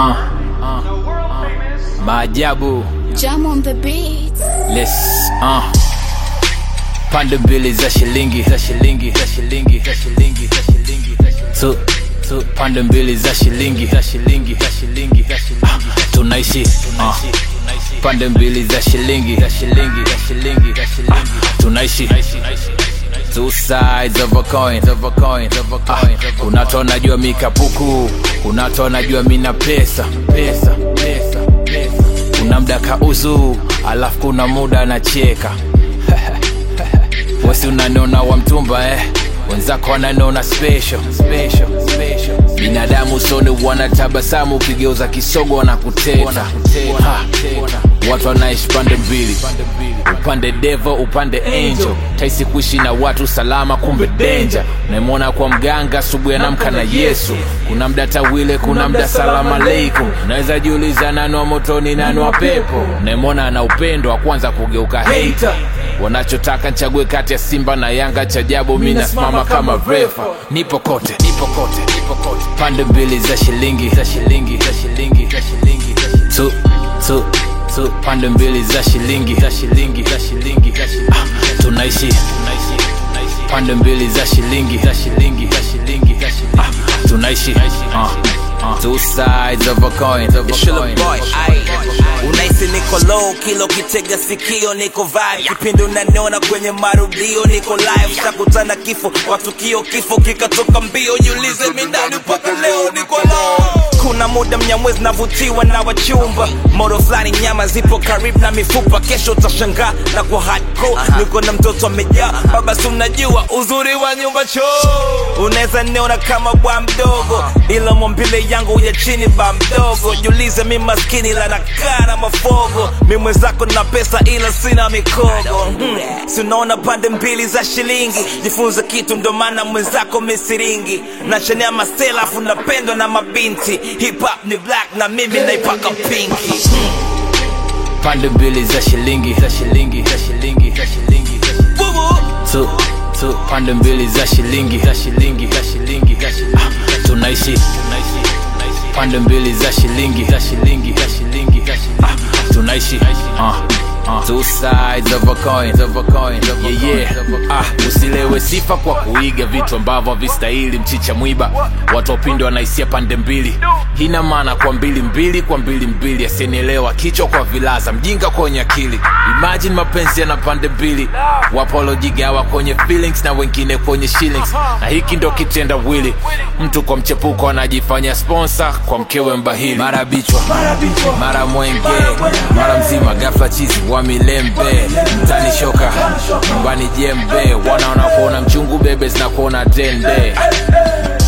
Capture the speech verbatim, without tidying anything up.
Uh, uh, uh. Maajabu. Jam on the beat. Let's uh. Pande mbili za shilingi, za shilingi, za shilingi, za shilingi, za shilingi, za shilingi. Tu, tu, pande mbili za shilingi, za shilingi, za shilingi, za shilingi. Uh, tunaishi, uh. Pande mbili za shilingi, za shilingi, za shilingi, za shilingi. Uh, tunaishi. Two sides of a coin, of a coin, of a coin. Ah, kuna to najua mikapuku, kuna to najua mina pesa, pesa, pesa, pesa. Kuna mda kauzu, alafu kuna muda nacheka. Wasi unanona wa mtumba eh, wenzako wananona special, special, special. Binadamu sone wanatabasamu, ukigeuza kisogo wanakuteta. Ha, watu wanaishi pande mbili, upande devil, upande angel. Taisi kuishi na watu salama, kumbe danger. Unaimona kwa mganga, asubuhi anamka na Yesu. Kuna mda tawile, kuna mda salamu alaikum. Unaweza jiuliza nani wa motoni, nani wa pepo. Unaimona ana upendo wa kwanza kugeuka hater. Wanachotaka nchague kati ya Simba na Yanga, chajabu mimi nasimama kama refa. Nipo kote, nipo kote, nipo kote. Pande mbili za shilingi, za shilingi, za shilingi, za shilingi, za shilingi. Tu, tu, tu, pande mbili za shilingi, za shilingi, za shilingi, za shilingi. Ah, tunaishi, tunaishi, tunaishi. Pande mbili za shilingi, za shilingi, za shilingi, za shilingi. Ah, tunaishi. Uh, uh. Two sides of a coin, of a coin. Boy, unaisi niko low, kilo kitega sikio, niko vibe. Kipindi unaniona kwenye marudio, niko live. Shakutana kifo, watu kio kifo kikatoka mbio. Jiulize mindani mpaka leo niko low. Kuna muda mnyamwezi navutiwa na wachumba. Moro flani nyama zipo karibu na mifupa. Kesho utashangaa na kwa hardcore. Niko na mtoto amejaa, baba si mnajua uzuri wa nyumba choo. Unaweza niona kama bwa mdogo, ila mwambile yangu ya chini ba mdogo. Jiulize mi maskini la nakaa na mafogo. Mi mwenzako na pesa ila sina mikogo. hmm. Si unaona pande mbili za shilingi. Jifunze kitu ndo maana mwenzako misiringi. Nachanea mastela afu napendwa na mabinti. Hip hop ni black na mimi naipaka pinki. hmm. Pande mbili za shilingi, za shilingi, za shilingi, za shilingi, za shilingi. Tu, tu, pande mbili za shilingi, za shilingi, za shilingi, za shilingi. Ah, tunaishi, tunaishi. Pande mbili za shilingi, za shilingi, za shilingi, za shilingi. Ah, tunaishi. Uh. Uh, two sides of a coin, of a coin, of a yeah, yeah. Ah, usilewe sifa kwa kuiga vitu ambavyo havistahili. Mchicha mwiba, watu wapinde wanaisia pande mbili. Hina maana kwa mbili mbili, kwa mbili mbili. Asinielewa kichwa kwa vilaza, mjinga kwenye akili. Imagine mapenzi yana pande mbili. Wapolojigawa kwenye feelings na wengine kwenye shillings. Na hiki ndo kitenda wili. Mtu kwa mchepuko anajifanya sponsor, kwa mkewe mbahili. Mara bichwa, mara mwenge, mara mzima ghafla chizi wa milembe. Mtani shoka, nyumbani jembe. Wanaona kuona mchungu bebe zina kuona tende.